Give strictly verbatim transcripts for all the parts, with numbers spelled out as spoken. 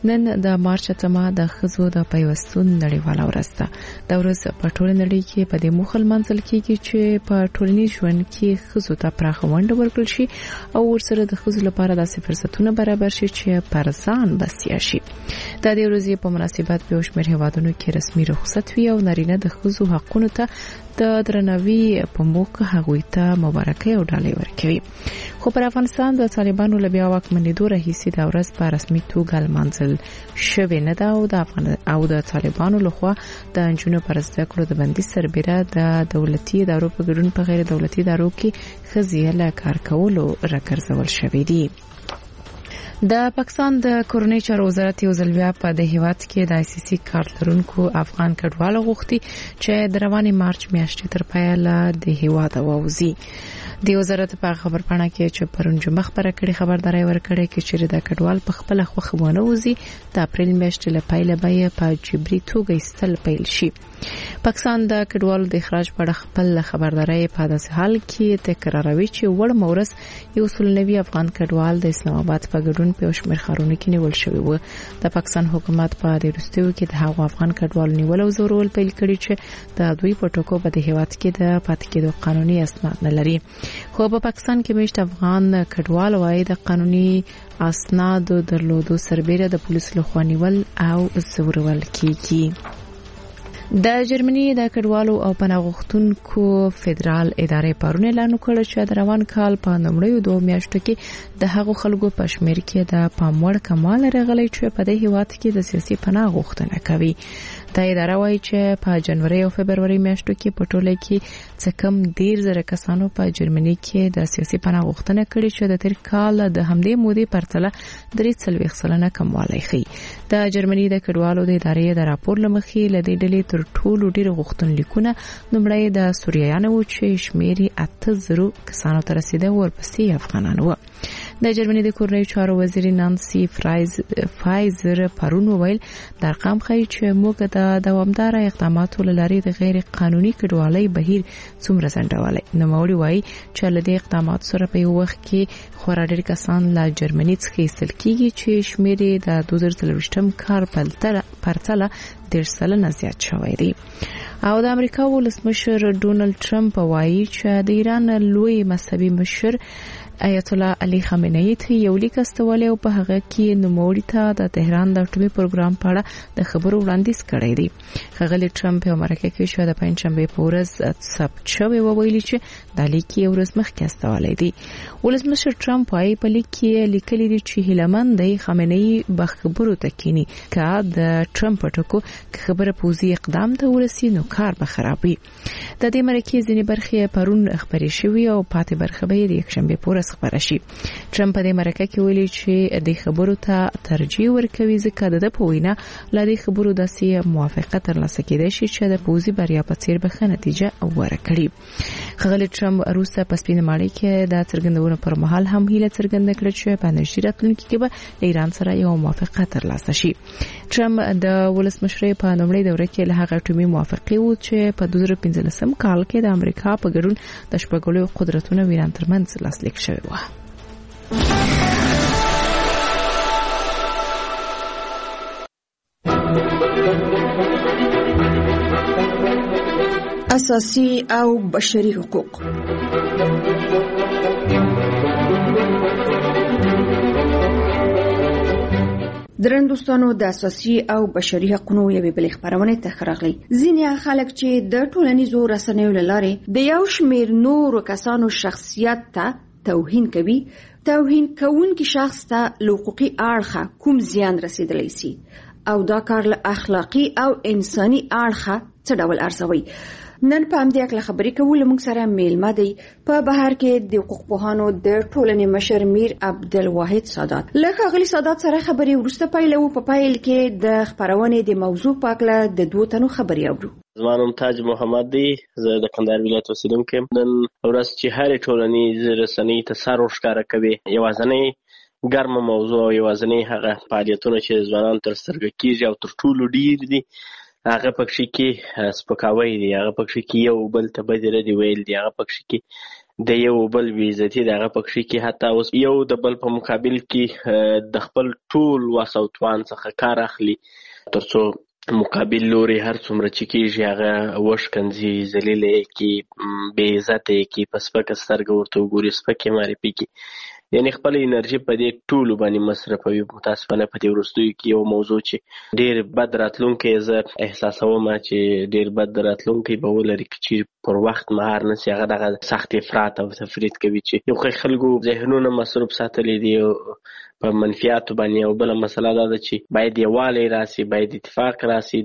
نن د مارچ اتمه د ښځو د پیوستون نړیواله ورځ ده. د ورځ په ټوله نړۍ کې په دې موخه لمانځل کیږي چې په ټولنیز ژوند کې ښځو ته پراخه ونډه ورکړل شي او ورسره د ښځو لپاره داسې فرصتونه برابر شي چې پر ځان بسیا شي. د دې ورځې په مناسبت په شمېر هیوادونو کې رسمي رخصت وي او نارینه د ښځو حقونو ته د درناوي په موخه هغوی ته مبارکي او ډالۍ ورکوي. خو پر افغانستان د طالبانو له بیا واکمنېدو راهیسې دا ورځ په رسمي توګه لمانځل شوې نه ده او د افغان او د طالبانو لخوا د نجونو پر زده کړو د بندي سربېره د دولتي ادارو په ګډون په غیر دولتي ادارو کې ښځې له کار کولو راګرځول شوې دي. د پاکستان د کورنۍ چارو وزارت یو ځل بیا په د هیواد کې د آی سی سی کارت لرونکو افغان کډوالو غوښتي چې د روانې مارچ میاشتې تر پایه د هیواد ووځي. د وزارت په خبرپاڼه کې چې پرون جمعه خبره کړې خبرداري ورکړې چې د کډوال په خپل خوخه ونه وځي د اپریل میاشتې له پیله به په جبري توګه استل پیل شي. پاکستان د کډوالو د اخراج په اړه خپل خبرداري په داسې حال کې تکراروي چې وړ مورس یو سل نوي افغان کډوال د اسلام آباد په ګډون په شمیر خارونو کې نیول شوی و. د پاکستان حکومت په دې وروستیو کې د هغو افغان کډوالو نیول او زورول پیل کړی چې د دوی په ټکو په د هیواد کې د پاتې کېدو قانوني اسناد نه لري. خو په پاکستان کې مشت افغان کډوال وايي د قانوني اسناد درلودو سربېره د پولیسو لخوا نیول او زورول کیږي. د جرمني د کډوالو او پناه غوښتونکو فدرال ادارې پرون اعلان وکړ چې د روان کال په لومړیو دوه میاشتو کې د هغو خلکو په شمېر کې د پاموړ کمال راغلی چې په دې هیواد کې د سیاسي پناه غوښتنه کوي. دا اداره وايي چې په جنوري او فبرवरी میاشتو کې په ټوله کې څه کم ډیر زره کسانو په جرمني کې د سیاسي پناه غوښتنه کړې چې د تیر کال د همدې مودې پرتله درې څلوېښت سلنه کموالی ښيي. د جرمني د کډوالو د ادارې د راپور لمخې لدې ډلې تر ټولو ډیر غوښتنلیکونه لومړی د سوریایانو چې شمېر اته زره کسانو ته رسیده ورپسې افغانان وو. د جرمني د کورنۍ چارو وزیر نانسي فرایز فایزر پرون وویل د ارقام ښیي چې موږ د دوامدار اقداماتو لارې د غیر قانوني کډوالۍ بهیر څومره ځنډولای. نوموړي وایي چې له دې اقداماتو سره په یو وخت کې خورا ډېر کسان له جرمني څخه ایستل کیږي چې شمېر د دوه زره څلوېښتم کال پرتله ډېر سلنه زیات شوی دی. او د امریکا ولسمشر ډونالد ټرمپ وایي چې د ایران لوی مذهبي مشر آیت الله علي خامنه‌ای ته یو لیک استولی او په هغه کې نوموړي ته د تهران د اټومي پروګرام په اړه د خبرو وړاندیز کړی دی. ښاغلي ټرمپ په امریکا کې چې د پنځشنبه په ورځ ثبت شوی وویل چې د لیک یو ورځ مخکې استولی دی. ولسمشر ټرمپ وايي په لیک کې لیکلي دي چې هیلمن دی خامنه‌ای به خبرو تکینی که د ټرمپ ټکو خبره پوزي اقدام ته ورسي نو کار به خرابوي. د دې مرکې ځینې برخې پرون خبرې شوې او پاتې برخه به د یکشنبه په ورځ خبره شي. ټرمپ په دې مرکه کې ویلي چې د خبرو ته ترجیح ورکوي ځکه د په وینا لدې خبرو داسې موافقت ترلاسه کېدای شي چې د پوزي بریا په څیر به ښه نتیجه ورکړي. ښاغلي ټرمپ وروسته په سپینه ماڼۍ کې د څرګندونو پر مهال هم هیله څرګنده کړه چې په نږدې راتلونکي کې به ایران سره یو موافقت ترلاسه شي. ټرمپ د ولسمشرۍ په لومړۍ دوره کې له هغه اټومي موافقې و چې په دوه زره پنځلسم کال کې د امریکا په ګډون د شپږلوي قدرتونو ایران ترمنځ لاسلیک شوی و. اساسي او بشري حقوق. درن دوستانو د اساسي او بشري حقوقو یوې بلې خبرونه ته خراغلي. ځینې خلک چې د ټولنیزو رسنیو لارې د یو شمېر نورو کسانو شخصیت ته توهین کوي، توهین کوونکی شخص ته حقوقي اړخه کوم زیان رسیدلی سي او دا کار له اخلاقی او انساني اړخه څه ډول ارزوي. نن په همدې اړه خبرې کوو. موږ سره میلمه دی په بهر کې د حقوق پوهانو د ټولنې مشر میر عبدالواحد سادات. لکه غلی سادات سره خبرې ورسته پیلو. په پایل کې د خبرونې د موضوع په اړه د دوه تنو خبرې اورو. زما نوم تاج محمد دی، زه د کندهار ولایت اوسیدونکی یم. نن ورځ چې هرې ټولنیز رسنۍ ته سر ورښکاره کوي، یوازینۍ ګرمه موضوع او یوازینۍ هغه فعالیتونه چې ځوانان تر سترګه کېږي او تر ټولو ډېر دي هغه پکې کې سپکاوی دی، هغه پکې کې یو بل ته بدې ردې ویل دي، هغه پکې کې د یو بل بې عزتي د هغه په کښې کې حتی اوس یو د بل په مقابل کې د خپل ټول وس او توان څخه کار اخلي تر څو مقابل لوري هر څومره چې کېږي هغه وشکنځي ذلیله یې کړي بې عزته یې کړي په سپکه سترګه ورته وګوري سپکې معرفي کړي یعنې خپل انرژي په دې ټولو باندې مصرفوي. متاسفانه په دې وروستیو کې یو موضوع چې ډېر بد راتلونکی زه احساسوم چې ډېر بد راتلونکی به ولري که چې پر وخت مهار نه سي هغه دغه سخت افراط او تفرید کوي چې یو ښه خلکو ذهنونه مصروف ساتلی دي په منفیاتو باندې. او بله مسله دا ده چې باید یووالی راسي، باید اتفاق راسي.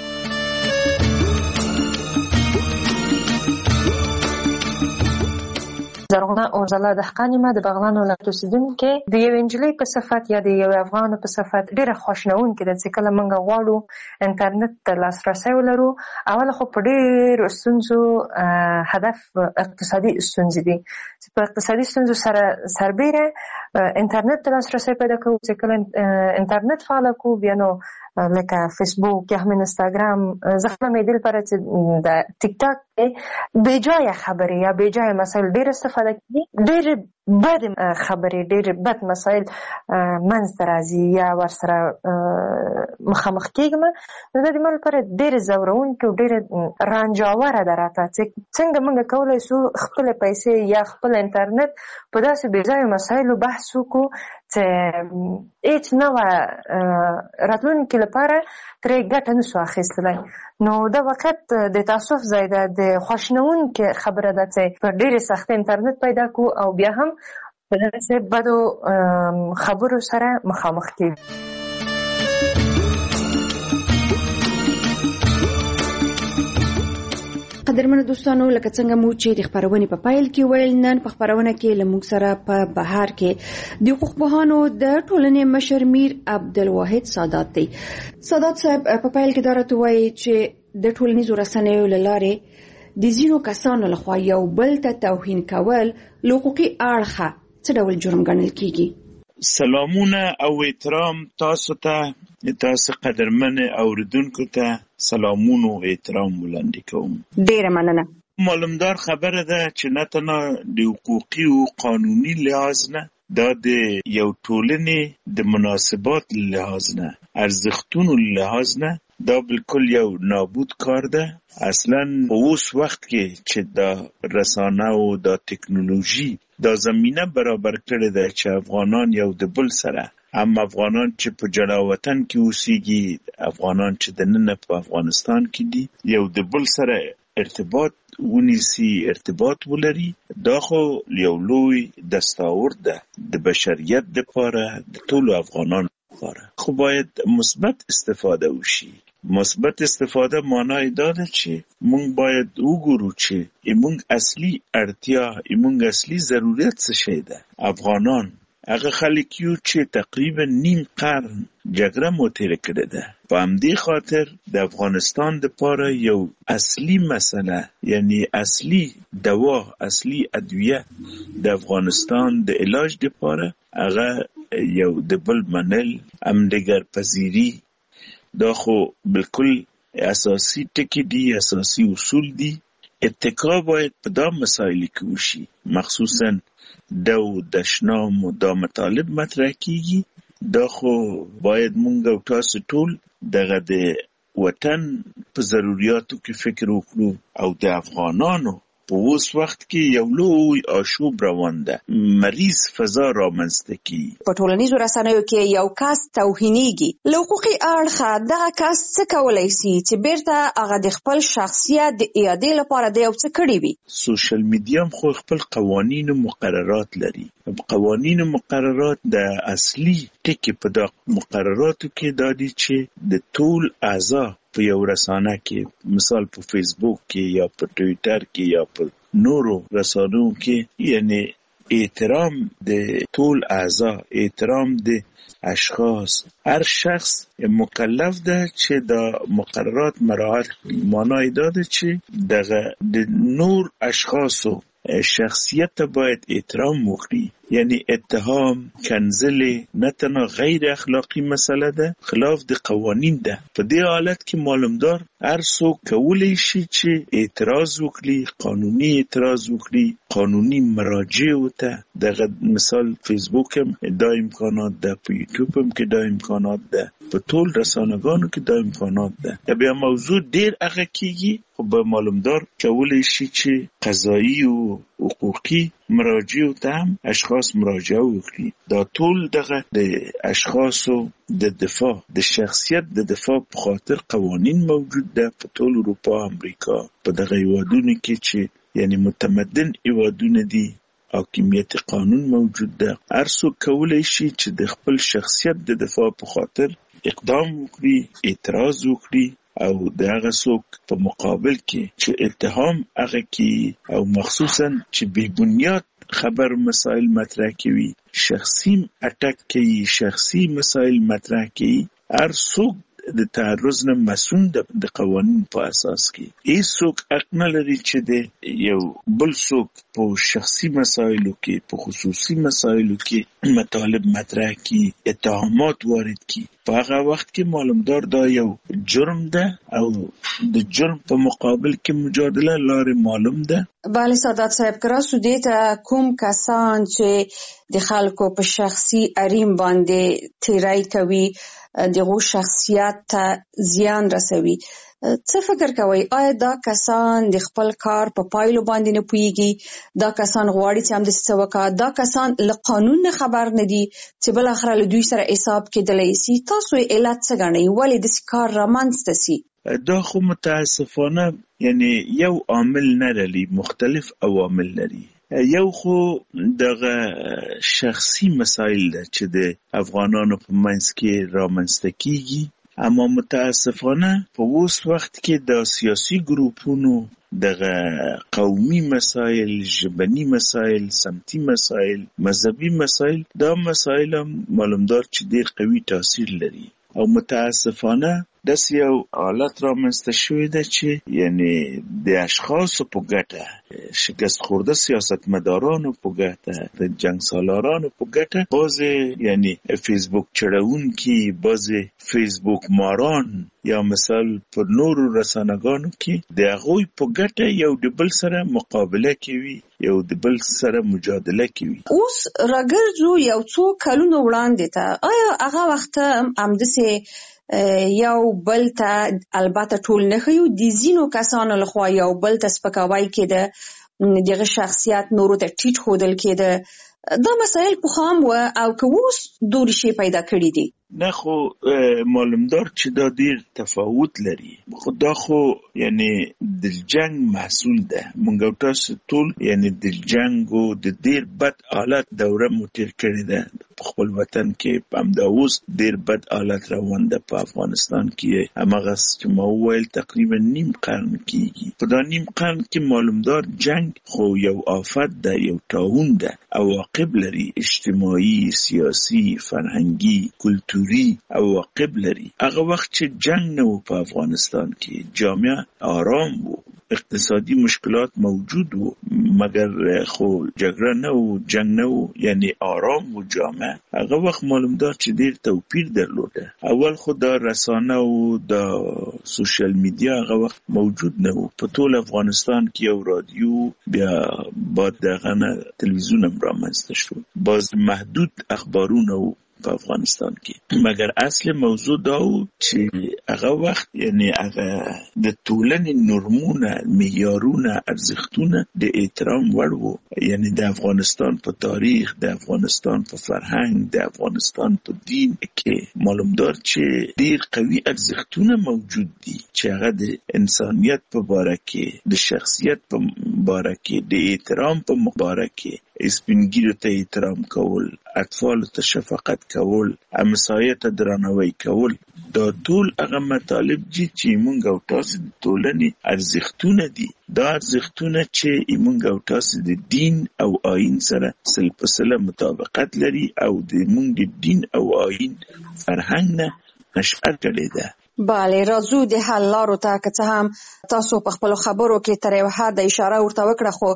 زرغونه اوزله دهقانې ما د بغلان ولایت اوسېدونکې د یوې نجلۍ په صفت یا د یوې افغانو په صفت ډېره خواشنونکې ده چې کله موږ غواړو انټرنټ ته لاسرسی ولرو. اوله خو په ډېرو ستونزو هدف اقتصادي ستونزې دي چې په اقتصادي ستونزو سره سربیره انټرنټ ته لاسرسی پیدا کوو. چې کله انټرنټ فعاله کوو بیا نو لکه فیسبوک یا هم انستاګرام زه خپله مې دې لپاره چې د ټیک ټاک بې جایه خبرې یا بې جایه مسایل ډېر استفاده کېږي، ډېرې بد خبرې ډېرې بد مسایل منځته راځي یا ورسره مخامخ کېږم. نو دا د ما لپاره ډېرې ځورونکې او ډېرې رنجاوره ده راته چې څنګه موږ کولی شو خپلې پیسې یا خپل انټرنټ په داسې بې ځایه مسایلو بحث وکړو چې هېڅ نه وه راتلونکي لپاره ترې ګټه نه شو اخیستلی. نو دا وخت د تاسف ځای ده، د خواشنونکې خبره ده چې په ډېرې سختۍ انټرنټ پیدا کړو او بیا هم په داسې بدو خبرو سره مخامخ کېږو. قدرمنو دوستانو، لکه څنګه مو چې د خبرونې په پایل کې ویل، نن په خبرونه کې له موږ سره په بهار کې د حقوق پوهانو د ټولنې مشر میر عبدالواحد سادات دی. سادات صاحب په پایل کې دا راته وایي چې د ټولنیزو رسنیو له لارې د ځینو کسانو لخوا یو بل ته توهین کول له حقوقي اړخه څه ډول جرم ګڼل کېږي؟ سلامونه او احترام تاسو ته، تاسو قدرمن اوریدونکو ته سلامونو احترام وړاندې کوم. ډیره مننه. معلومدار خبره ده چې نه تنها د حقوقي او قانوني لحاظ نه، دا د یو ټولنې د مناسبات لحاظ نه، ارزښتونو لحاظ نه، دا بالکل یو نابود کار ده. اصلا په اوس وخت کې چې دا رسانه او دا ټکنالوژي دا زمینه برابر کړې ده چې افغانان یو د بل سره، هم افغانان چې په جلا وطن کې اوسېږي، افغانان چې دننه په افغانستان کې دي، یو د بل سره ارتباط ونیسي، ارتباط ولري. دا خو یو لوی دستاورد ده د بشریت دپاره، د ټولو افغانانو لپاره. خو باید مثبت استفاده وشي. مثبت استفاده معنی دا ده چې موږ باید وګورو چې موږ اصلي اړتیا، موږ اصلي ضرورت څه شی ده. افغانان هغه خلک یو چې تقریبا نیم قرن جګړه مو تېره کړې ده. په همدې خاطر د افغانستان دپاره یو اصلي مسله، یعنی اصلي دوا، اصلي ادویه د افغانستان د علاج دپاره هغه یو د بل منل، همدیگر پذیری. دا خو بالکل اساسی ټکی دي، اساسی اصول دي. اتکا باید په دا مسایلو کې وشي، مخصوصا د دشنام و دا مطالب مطرح کیږي. دا خو باید مونږ او تاسو ټول دغه د وطن په ضرورتو کې فکر وکړو او د افغانانو په اوس وخت کې یو لوی آشوب روان ده، مریض فضا رامنځته کیږي. په ټولنیزو رسنیو کې یو کس توهینېږي، له حقوقي اړخه دغه کس څه کولی سي چې بیرته هغه د خپل شخصیت د اعادې لپاره د یو څه کړي وي؟ سوشل میډیا خو خپل قوانین و مقررات لري. قوانین و مقررات د اصلي ټکي په د مقرراتو کې دا دي چې د ټول اعضا په یو رسانه کې، مثال په فیسبوک کې یا په ټویټر کې یا په نورو رسانو کې، یعنی احترام د ټول اعضا، احترام د اشخاص، هر شخص مکلف ده چې د مقررات مراعات کړي. معنی دا ده چې دغه د نور اشخاصو شخصیت باید احترام وکړي. یعنی اتهام کنزل نه تنها غیر اخلاقی مسئله ده، خلاف د قوانین ده. په دې حالت کې معلومدار هر څوک کولی شي چې اعتراض وکړي، قانوني اعتراض وکړي، قانوني مراجع وته. دغه مثال فیسبوک هم دا امکانات ده، په یوټیوب هم کې دا امکانات ده، په ټول رسانه‌ګانو کې دا امکانات ده. بیا موضوع ډیر هغه کېږي، خو به معلومدار کولی شي چې قضایي او حقوقي مراجعو ته هم اشخاص مراجعه وکړي. دا ټول دغه د اشخاصو د دفاع د شخصیت د دفاع په خاطر قوانین موجود ده په ټول اروپا، امریکا، په دغه هیوادونو کې چې یعنی متمدن هیوادونه دي، حاکمیت قانون موجود ده. هر څوک کولی شي چې د خپل شخصیت د دفاع په خاطر اقدام وکړي، اعتراض وکړي، او د هغه څوک په مقابل کې چې اتهام هغه کې او مخصوصا چې بې بنیاد خبر مسائل مطرح کوي، شخصي اٹک کوي، شخصي مسائل مطرح کوي، هر څوک د تعرض نه مسون د قوانین په اساس کې. هیڅ څوک حق نه لري چې د یو بل څوک په شخصي مسایلو کې، په خصوصي مسایلو کې مطالب مطرح کړي، اتهامات وارد کړي. په هغه وخت کې معلومدار دا یو جرم ده او د جرم په مقابل کې مجادله لارې معلوم ده. بله سادات صاحب، کراسو دې ته کوم کسان چې د خلکو په شخصي حریم باندې تیری کوي، دغه شخصیت ته زیان رسوي، څه فکر کوي؟ آیا دا کسان د خپل کار په پایلو باندې نه پوهیږي؟ دا کسان غواړي چې هم د څه وکړي؟ دا کسان له قانون نه خبر نه دي چې بل اخر له دوی سره حساب کېدلی شي؟ تاسو علت څه ګڼئ؟ ولې داسې کار رامنځته سي؟ دا خو متاسفانه یعنی یو عامل نه لري، مختلف عوامل لري. یو خو دغه شخصي مسایل ده چې د افغانانو په منځ کې رامنځته کیږي، اما متاسفانه په اوس وخت کې د سیاسي ګروپونو دغه قومي مسایل، ژبني مسایل، سمتي مسایل، مذهبي مسایل، دا مسایل هم معلومدار چې ډیر قوي تاثیر لري. او متاسفانه داسې یو حالت رامنځته شوی ده چې یعنی د اشخاصو په ګټه، شکست خورده سیاستمدارانو په ګټه، د جنګ سالارانو په ګټه، بعضې یعنی فیسبوک چړونکي، بعضې فیسبوک ماران یا مثال په نورو رسانه‌ګانو کې د هغوی په ګټه یو د بل سره مقابله کوي، یو د بل سره مجادله کوي. اوس راګرځو یو څو کلونو وړاندې ته، آیا هغه وخت همداسې یو بل ته البته ټول نه ښیو، د ځینو کسانو لخوا یو بل ته سپکاوی کېده، دغه شخصیت نورو ته ټیټ ښودل کېده؟ دا مسایل پخوا هم وه او که اوس دورې شی پیدا کړي دي؟ نه خو معلومدار چې دا ډیر تفاوت لري. خو دا خو یعنی د جنگ محصول ده. مونږ تاسو ټول یعنی د جنگ او د ډیر بد حالت دوره مو تیر کړې ده په خپل وطن کې. هم دا اوس ډیر بد حالت روان ده په افغانستان کې. هماغه چې ما وویل تقریبا نیم قرن کېږي. په دا نیم قرن کې معلومدار جنگ خو یو آفت ده، یو طاعون ده، عواقب لري، اجتماعي، سیاسي، فرهنګي، کلتوري عواقب لري. هغه وخت چې جنگ نه و په افغانستان کې، جامعه آرام و، اقتصادي مشکلات موجود و، مگر خو جګړه نه و، جنگ نه و، یعنی آرام و جامعه. هغه وخت معلومدار چې ډیر توپیر درلوده. اول خو دا رسانه و دا سوشل میډیا هغه وخت موجود نه و. په ټول افغانستان کې یو رادیو، بیا بعد دغه نه تلویزیون هم رامنځته شو، باز محدود اخبارونه و په افغانستان کې. مګر اصل موضوع دا و چې هغه وخت یعنی هغه د ټولنې نورمونه، معیارونه، ارزښتونه د احترام وړ وو. یعنی د افغانستان په تاریخ، د افغانستان په فرهنګ، د افغانستان په دین کې معلومدار چې ډیر قوي ارزښتونه موجود دي چې هغه د انسانیت په باره کې، د شخصیت په باره کې، د احترام په باره کې، سپینګیرو ته احترام کول، اطفالو ته شفقت کول، همسایه ته درناوی کول، دا ټول هغه مطالب دي چې موږ او تاسو د ټولنې ارزښتونه دي. دا ارزښتونه چې موږ او تاسو د دین او آیین سره سل په سله مطابقت لري او د موږ د دین او آیین فرهنګ نه نشأت کړې ده. بله، راځو د حل لارو ته. که څه هم تاسو په خپلو خبرو کې تر یو حده اشاره ورته وکړه، خو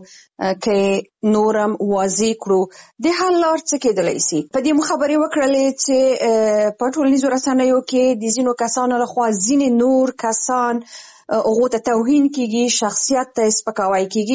که نورم واضح کړو د حل لار څه کېدلی سي. په دې مو خبرې وکړلې چې په ټولنیزو رسنیو کې د ځینو کسانو لخوا ځینې نور کسان هغو ته توهین کېږي، شخصیت ته سپکاوی کېږي.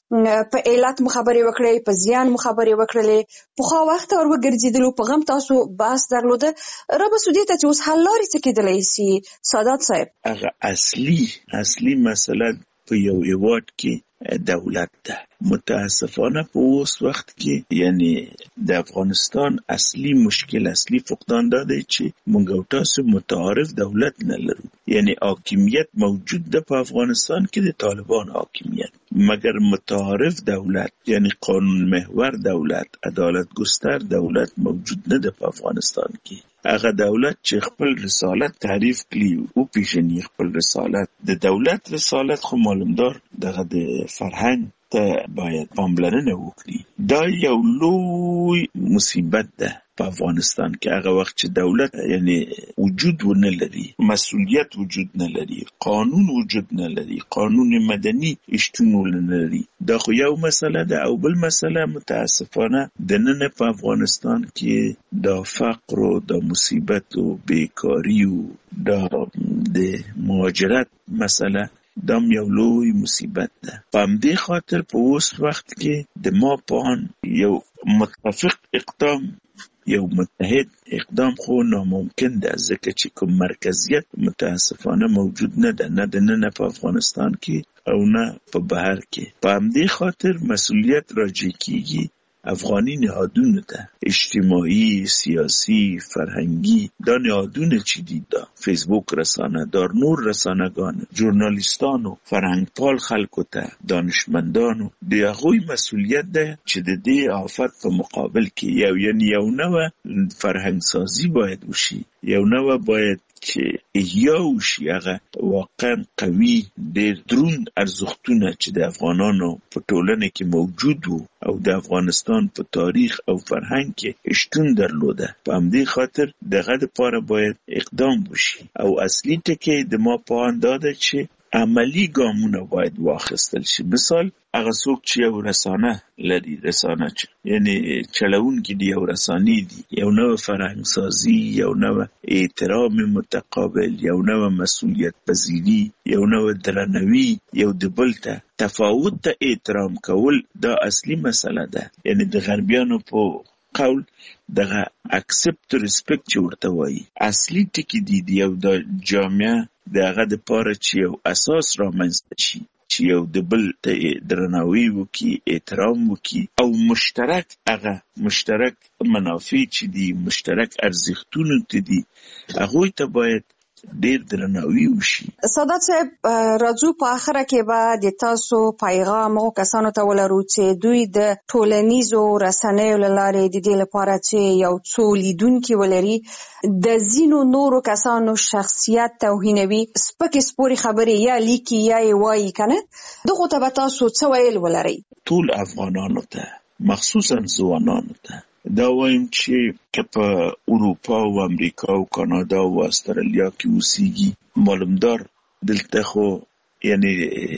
په علت مو خبرې وکړې، په زیان مو خبرې وکړلې، پخوا وخت ور وګرځېدلو، په غم تاسو بحث درلوده. رابسو دې ته چې اوس حل لارې څه کېدلی سي سادات صاحب؟ هغه اصلي اصلي مسله په یو هیواد کې دولت ده. متاسفانه په اوس وخت کې یعنی د افغانستان اصلي مشکل، اصلي فقدان دا دی چې موږ او تاسو متعارف دولت نه لرو. یعنی حاکمیت موجود ده په افغانستان کې، د طالبان حاکمیت، مگر متعارف دولت یعنی قانون محور دولت، عدالت گستر دولت موجود نه ده په افغانستان کې. هغه دولت چې خپل رسالت تعریف کړي او پیژني خپل رسالت، د دولت رسالت خو معلومدار دغه د فرهنګ ته باید پاملرنه وکړي. دا یو لوی مصیبت ده په افغانستان کې. هغه وخت چې دولت یعنی وجود ونه لري، مسؤلیت وجود نه لري، قانون وجود نه لري، قانون مدني شتون نه لري، دا خو یو مسله ده. او بل مسله متاسفانه د نن په افغانستان کې دا فقر او دا مصیبت او بیکاری او دا د مهاجرت مسله دام یو لوی مصیبت ده. په همدې خاطر په اوس وخت کې د ما پان یو متفق اقدام، یو متحد اقدام خو ناممکن ده، ځکه چې کوم مرکزیت متاسفانه موجود نه ده، نه د نن په افغانستان کې او نه په بهر کې. په همدې خاطر مسؤلیت راجع کیږي افغانی نهادونو ته، اجتماعي، سیاسی، فرهنگی. دا نهادونه چې دي، دا فیسبوک رسانه، دار نور رسانگان، ژورنالیستانو، فرهنگپال خلکو ته، دانشمندانو، د هغوی مسؤلیت ده چې د دې آفت په مقابل کې یو یعنی یو نوه فرهنگ سازی باید وشي، یو نوه باید چې احیا وشي. هغه واقعا قوي ډېر دروند ارزښتونه چې د افغانانو په ټولنه کې موجود وو او د افغانستان په تاریخ او فرهنګ کې شتون درلوده. په همدې خاطر دغه دپاره باید اقدام وشي. او اصلي ټکی د ما په اند دا ده چې عملی ګامونه باید واخیستل شي. مثال هغه څوک چې یو رسانه لري، رسانه چې یعنی چلوونکي دي یو رسانې دي، یو نوه فرهنګ سازي، یو نوه احترام متقابل، یو نوه مسؤلیت پذیري، یو نوه درناوي، یو د بل ته تفاوت ته احترام کول، دا اصلي مسله ده. یعنی د غربیانو په قول دغه اکسپت ریسپیکټ چې ورته وایي، اصلي ټکي دي د یو د جامعه د هغه دپاره چې یو اساس رامنځته شي، چې یو د بل ته درناوی وکړي، احترام وکړي، او مشترک هغه مشترک منافع چې دي، مشترک ارزښتونه ته دي، هغوی ته باید ډیر درناوی وشي. سادات صاحب، راځو په اخره کې به د تاسو پیغام او کسانو ته ولرو چې دوی د ټولنیزو رسنیو له لارې د دې لپاره چې یو څو لیدونکي ولري د ځینو نورو کسانو شخصیت توهینوي، سپکې سپورې خبرې یا لیکي یا یې وایي کنه، دغو ته به تاسو څه ویل ولرئ؟ ټول افغانانو ته، مخصوصا ځوانانو ته دا وایم چې که په اروپا او امریکا او کانادا او استرالیا کې اوسېږي، معلومدار دلته خو یعنی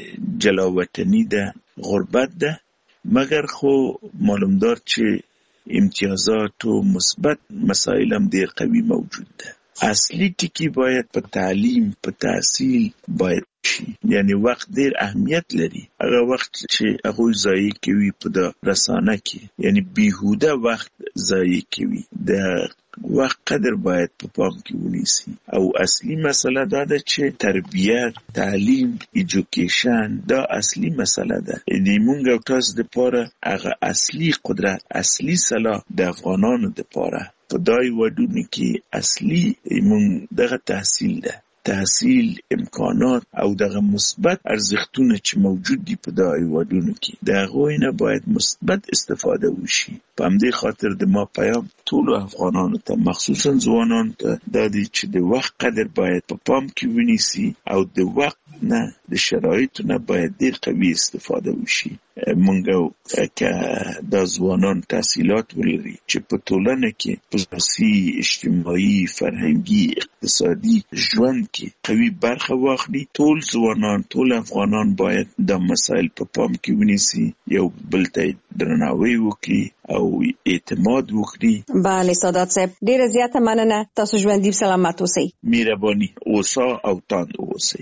جلاوطني ده، غربت ده، مګر خو معلومدار چې امتیازات او مثبت مسائل هم ډېر قوي موجود ده. اصلي ټکي باید په تعلیم، په تحصیل باید شي. یعنی وخت ډیر اهمیت لري. هغه وخت چې هغه ضایع کوي په د رسانه کې، یعنی بیهوده وخت ضایع کوي، د وخت قدر باید په پام کې ونیسي. او اصلي مسله دا ده چې تربیت، تعلیم، ایجوکیشن دا اصلي مسله ده. یعنی مونږ او تاسو دپاره هغه اصلي قدرت، اصلي سلاح د افغانانو دپاره په دای وډونه کې اصلي مونږ دغه تحصیل ده، تحصیل، امکانات او دغه مثبت ارزښتونه چې موجود دي په دغه هیوادونو کې، د هغوی نه باید مثبت استفاده وشي. په همدې خاطر د ما پیام ټولو افغانانو ته، مخصوصا ځوانانو ته دا دی چې د وخت قدر باید په پام کې ونیسي او د وخت نه، د شرایطو نه باید ډېر قوي استفاده وشي. مونږ که دا ځوانان تحصیلات ولري چې په ټولنه کې په سیاسي، اجتماعي، فرهنګي، اقتصادي ژوند کې قوي برخه واخلي، ټول ځوانان، ټول افغانان باید دا مسایل په پام کې ونیسي، یو بل ته درناوی وکړي او اعتماد وکړي. بله سادات صاحب، ډیره زیاته مننه. تاسو ژوندي سلامت اوسئ. مهرباني اوسه او تاند اوسئ.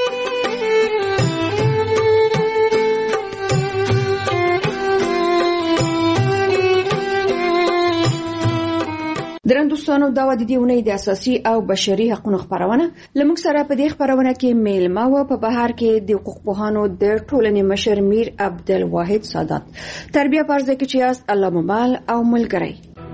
درن دوستانو، دا و د دې اونۍ د اساسي او بشري حقوقو خبرونه. لمک سره په دې خبرونه کې میلمه و په بهر کې د حقوق پوهانو د ټولنې مشر میر عبدالواحد سادات. تربیه پرځ کې چې است الله مبال او ملګری.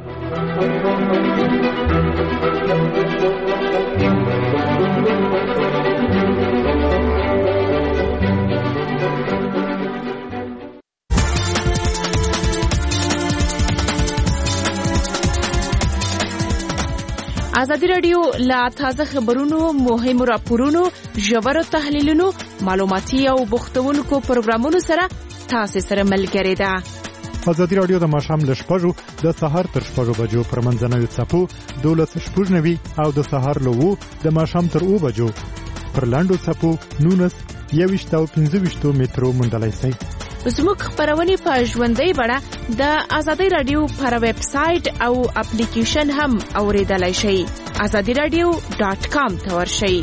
ازادي رادیو لا تازه خبرونو، مهمو راپورونو، ژورو تحلیلونو، معلوماتي او بوختونکو پروګرامونو سره تاسو سره ملګری ده. ازادي رادیو د ماښام له شپږو د سهار تر شپږو بجو پر منځنوي څپو دولس شپږ نوي او د سهار له وو د ماښام تر اوو بجو پر لاندو څپو نونس یويشت او پنځه ویشت مترو موندلای شئ. زموږ خبرونه په ژوندۍ بڼه د ازادي رادیو پر ویب سټ او اپلیکیشن هم اوریدلای شئ. azadi radio dot com ته ورشئ.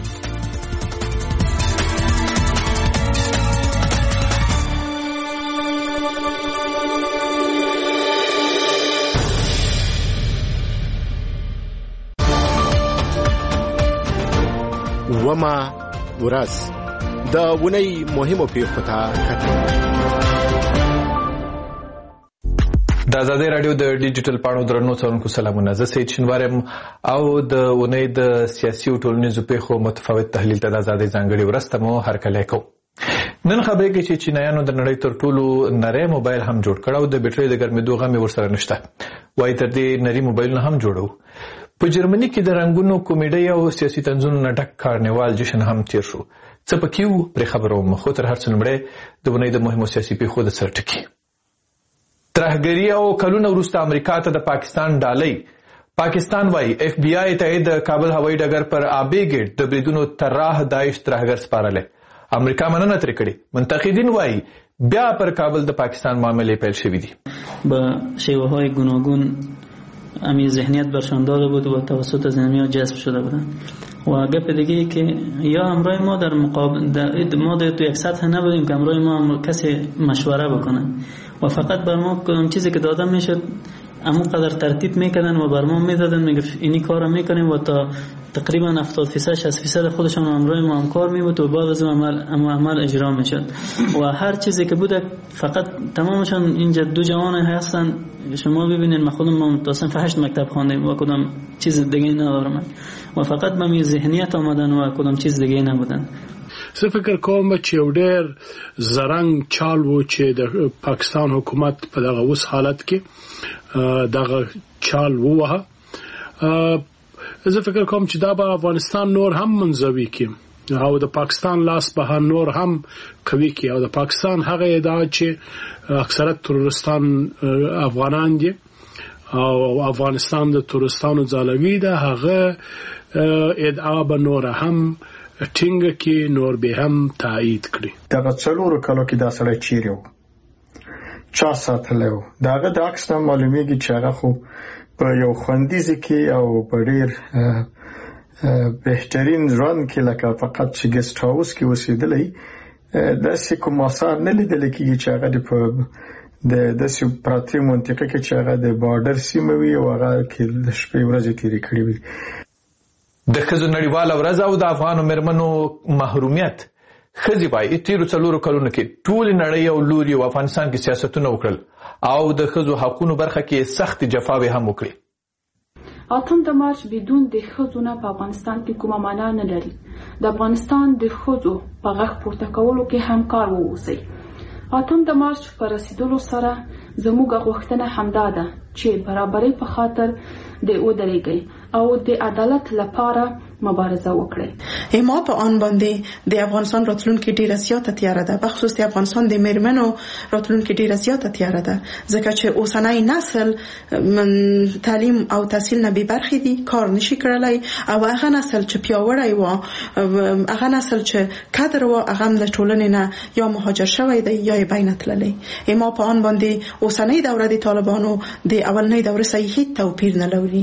وما ورځ د ونی مهمو پیښو ته کتل. د ازادي رادیو د ډیجیټل پاڼو درنو څارونکو سلامونه. زه سید شینوارم او د ونی د سیاسي او ټولنیزو پیښو متفاوت تحلیل ته د ازادي ځانګړي ورسته مو هرکلی کوم. نن خبرې کې چې چینایانو د نړۍ تر ټولو نری موبایل هم جوړ کړ او د بیټرۍ د ګرمېدو غم ورسره نشته. وایي تر دې نری موبایلونه هم جوړو. په جرمني کې د رنګونو کمیډي او سیاسي تنظیمونو نه ډک کارنیوال جشن هم تیر شو. څه پکې وو پرې خبروم، خو تر هر څه لومړی د ونې د مهمو سیاسي پیښو د سر ټکي. ترهګري او کلونه وروسته امریکا ته د پاکستان ډالۍ. پاکستان وايي اف بی آی ته د کابل هوایي ډګر پر آبی ګیټ د بریدونو طراح داعش ترهګر سپارله. امریکا مننه ترې کړې. منتقدین وايي بیا پر کابل د پاکستان معاملې پیل شوې دي. با شیوه‌های گوناگون امی ذهنیت برشان داده بود و توسط زمینی ها جذب شده بودن. و گپ دیگه ای که یا همراه ما در مقابل در ما در تو یک سطح نبودیم که همراه ما کسی مشوره بکنه و فقط بر ما کدام چیزی که داده میشد امو قدر ترتیب میکردن و بر ما میدادن میگه اینی کارو میکنیم و تا تقریبا هفتاد درصد شصت درصد خودشون همراه ما هم کار میبود و بعد از عمل اما عمل اجرا میشد و هر چیزی که بوده فقط تمامشون اینجا دو جوان هستن. شما ببینید ما خودم ما متاسم هشت مکتب خواندیم و کدام چیز دیگه ندارم و فقط با می ذهنیت آمدن و کدام چیز دیگه نبودن. زه فکر کوم چې یو ډېر زرنګ چال و چې د پاکستان حکومت په دغه اوس حالت کې دغه چال ووهه. زه فکر کوم چې دا به افغانستان نور هم منزوي کړي او د پاکستان لاس به نور هم قوي کړي او د پاکستان هغه ادعا چې اکثرت تروریستان افغانان دي او افغانستان د تروریستانو ځالګي ده، هغه ادعا به نور هم ټینګه کې نور به هم تایید کړي. دا څلور کلو کې دا سره چیرې و چا ساتلو داغه د عکس نه معلومیږي چې هغه خو په یو خوندیز کې او په ډیر بهترین ژوند کې لکه فقط چې ګست هاوس کې اوسېدلی د څه کوم اثر نه لیدل کېږي چې هغه په د داسې پراتې منطقه کې چې هغه د بارډر سیمه وي او هغه کې د شپې ورځې تېرې کړې وي. د ښځو نړیواله ورځ او د افغانو مېرمنو محرومیت. ښځې وايي تېرو څلورو کلونو کې ټولې نړۍ او لوري او افغانستان کې سیاستونه وکړل او د ښځو حقونو برخه کې سخت جفاوې هم وکړي. اتم د مارچ بدون د ښځو نه په افغانستان کې کومه معنا نه لري. د افغانستان د ښځو په غږ پورته کولو کې همکار واوسئ. اتم د مارچ په رسیدلو سره زموږ غوښتنه همدا ده چې برابرۍ په خاطر د ودرېږئ او د عدالت لپاره مبارزه وکړي. ما په آن باندې د افغانستان راتلونکي ډیره زیاته تیاره ده، بخصوص د افغانستان د میرمنو راتلونکي ډیره زیاته تیاره ده، ځکه چې اوسنۍ نسل تعلیم او تحصیل نه بې برخې دي، کار نشي کړلی، او هغه نسل چې پیاوړی و، هغه نسل چې کادر و، هغه د ټولنې نه یا مهاجر شوی دی یا یې بین تللی. ما په آن باندې اوسنۍ دوره د طالبانو د اولنۍ دوره صحیح توپیر نه لري.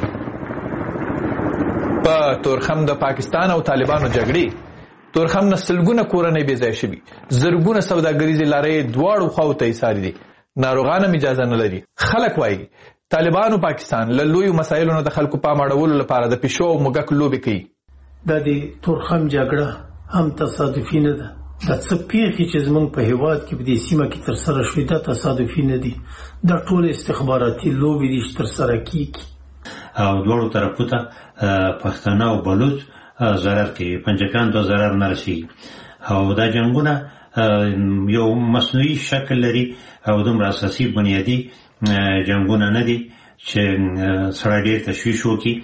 په تورخم د پاکستان او طالبانو جګړې تورخم نه سلګونه کورنۍ بې ځای شوي، زرګونه سوداګریزې لارې دواړو خواو ته ایسارې دي، ناروغان هم اجازه نه لري. خلک وایي طالبانو پاکستان له لویو مسایلو نه د خلکو پام اړولو لپاره د پیشو او موږک لوبې کوي. دا د تورخم جګړه هم تصادفي نه ده. دا څه پیښې چې زموږ په هیواد کې په دې سیمه کې ترسره شوي دا تصادفي نه دي، دا ټول استخباراتي لوبې دي چې ترسره کیږي او دواړو طرفو ته پښتانه او بلوچ ضرر کوي، پنجکان ته ضرر نه رسېږي. او دا جنګونه یو مصنوعي شکل لري او دومره اساسي بنیادي جنګونه نه دي چې سړی ډېر تشویش وکړي.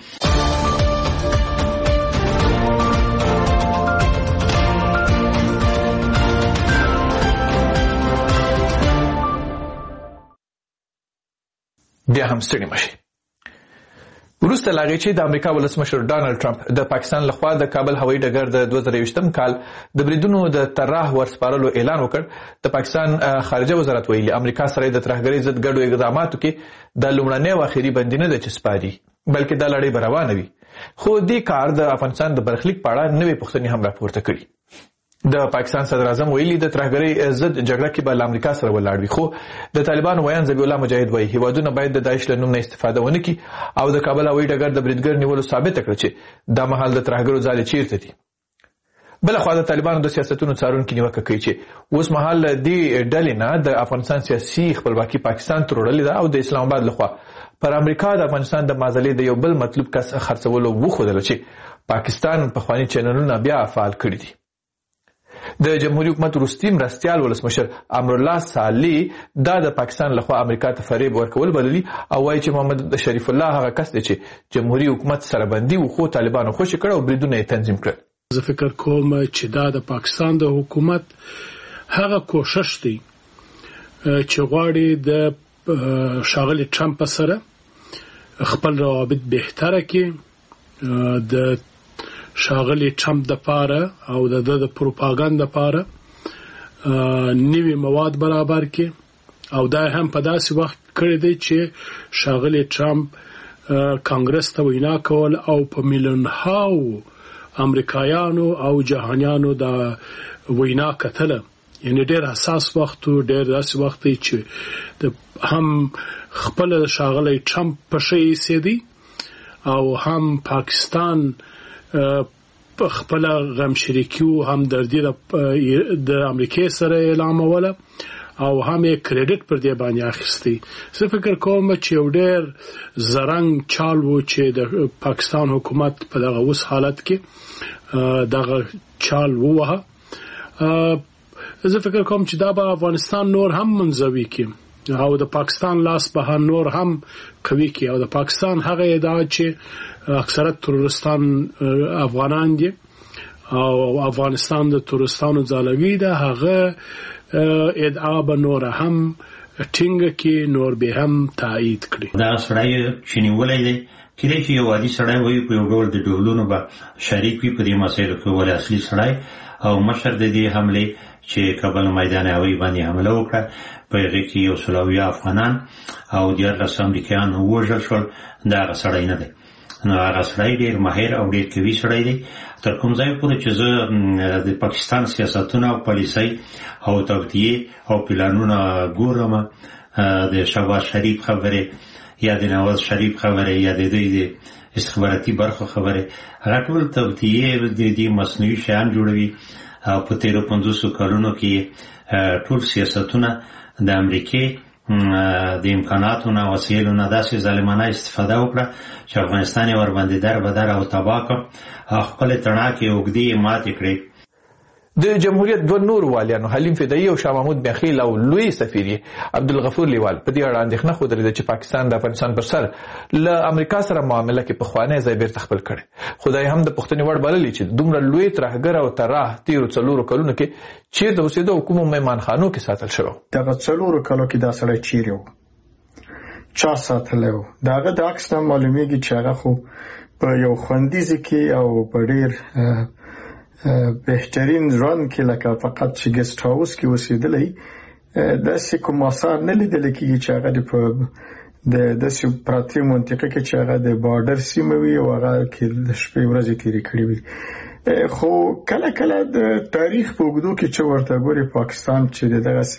بیا هم ستړي مشي. وروسته لاغې چې د امریکا ولسمشر ډانلډ ټرمپ د پاکستان لخوا د کابل هوایي ډګر د دوه زره یوویشتم کال د بریدونو د طرح ورسپارلو اعلان وکړ، د پاکستان خارجه وزارت ویلي امریکا سره د ترهګرۍ ضد ګډو اقداماتو کې د لومړنۍ او اخري بندي نه ده چې سپاري، بلکې دا لړۍ به روانه وي. خو دې کار د افغانستان د برخلیک په اړه نوې پوښتنې هم راپورته کړي. د پاکستان صدر اعظم ویلي د ترهګرۍ ضد جګړه کې به له امریکا سره ولاړ وي، خو د طالبانو ویان ذبیح الله مجاهد وایي هیوادونه باید د داعش له نوم نه استفاده ونه کړي او د کابل هوایي ډګر د بریدګر نیولو ثابته کړه چې دا مهال د ترهګرو ځالې چیرته دي. بلخوا د طالبانو د سیاستونو څارونکي نیوکه کوي چې اوس مهال دې ډلې نه د افغانستان سیاسي خپلواکي پاکستان ته وړلې ده او د اسلام آباد لخوا پر امریکا د افغانستان د معضلې د یو بل مطلوب کس خرڅولو وښودله چې پاکستان پخواني چینلونه بیا فعال کړي دي. د جمهوریت حکومت وروستي مرستیال ولسمشر امرالله صالح دا د پاکستان لخوا امریکا ته فریب ورکول بللي او وایي چې محمد شریف الله هغه کس دی چې جمهوریت حکومت سره بندي و خو طالبانو خوشي کړ او بریدونه یې تنظیم کړل. زه فکر کوم چې دا د پاکستان د حکومت هغه کوشش دی چې غواړي د ښاغلي ټرمپ سره خپل روابط بهتره کړي، د ښاغلي ټرمپ د پاره او د د پروپاګاندا پاره نوی مواد برابر کړي او دا هم په داسې وخت کړی دی چې ښاغلي ټرمپ کانګرس ته وینا کول او په میلیون هاو امریکایانو او جهانیانو دا وینا کتله، یعنی ډېر حساس وخت او ډېر داسې وخت دی چې هم خپل ښاغلي ټرمپ په شی سیدي او هم پاکستان په خپل غم شریکیو هم دردی د امریکای سره اعلانوله او هم یې کریډټ پر دې باندې اخیستی. زه فکر کوم چې یو ډېر زرنګ چال و چې د پاکستان حکومت په دغه اوس حالت کې دغه چال ووهه. زه فکر کوم چې دا به افغانستان نور هم منزوي کړي او د پاکستان لاس به نور هم قوي کړي او د پاکستان هغه ادعا چې اکثرت ترورستان افغانان دي او افغانستان د ترورستانو ځالګي ده، هغه ادعا به نور هم ټینګه کې نور به هم تایید کړي. دا سړی چې نیولای دی کله چې یو عادي سړی وي په یو ډول د ډولونو به شریک وي په دې مسایلو کې، ولې اصلي سړی او مشر د دې حمله چې کابل میدان هوایي باندې حمله وکړه په هغه کې یو سلوي افغانان او دیارلس امریکایان وژل شول، دا هغه سړی نه دی. نو هغه سړی ډېر ماهر او ډېر قوي سړی دی. تر کوم ځای پورې چې زه د پاکستان سیاستونه او پالیسۍ او توطیې او پلانونه ګورم، د شهباز شریف خبرې یا د نواز شریف خبرې یا د دوی د استخباراتي برخو خبرې، هغه ټول توطیې د دې مصنوعي شیان جوړوي او په تیرو پنځوسو کلونو کې ټول سیاستونه د امریکای د امکاناتو نه وسیلو نه داسې ظالمانه استفاده وکړه چې افغانستان یې ورباندې در بدر او تباه کړ او خپل تڼاکې اوږدې ماتې کړې. د جمهوریت دوه نور والیانو حلیم فدایي او شاه محمود میاخیل او لوی سفیر عبدالغفور لیوال په دې اړه اندېښنه ښودلې ده چې پاکستان د افغانستان پر سر له امریکا سره معامله کې پخوانی ځای بیرته خپل کړی. خدای هم د پوښتنې وړ بللې چې دومره لوی ترهګر او طراح تیرو څلورو کلونو کې چیرته اوسېده او کومو مهمانخانو کې ساتل شوی. دغه څلورو کلو کې دا سړی چیرې و، چا ساتلی و؟ د هغه د عکس نه معلومیږي چې هغه خو په یو خوندي ځای کې او په ډېر بهترین ژوند کې لکه فقط چې ګسټ هاوس کې اوسېدلی، داسې کوم آثار نه لیدل کېږي چې هغه د په د داسې پراتې منطقه کې چې هغه د بارډر سیمه وي او هغه کې د شپې ورځې تېرې کړې وي. خو کله کله د تاریخ په اوږدو کې چې ورته ګوري پاکستان چې دغه